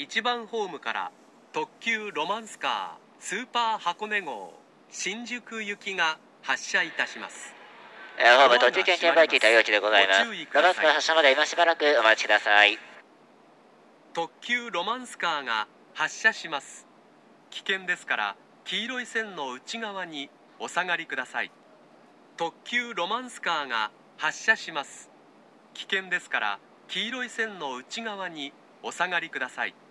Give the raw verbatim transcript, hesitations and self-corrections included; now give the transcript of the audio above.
いちばんホームから特急ロマンスカースーパー箱根号新宿行きが発車いたします。 ホーム途中点券売機対応中でございます。ロマンスカー発車まで今しばらくお待ちください。 特急ロマンスカーが発車します。危険ですから黄色い線の内側にお下がりください。特急ロマンスカーが発車します。危険ですから黄色い線の内側にお下がりください。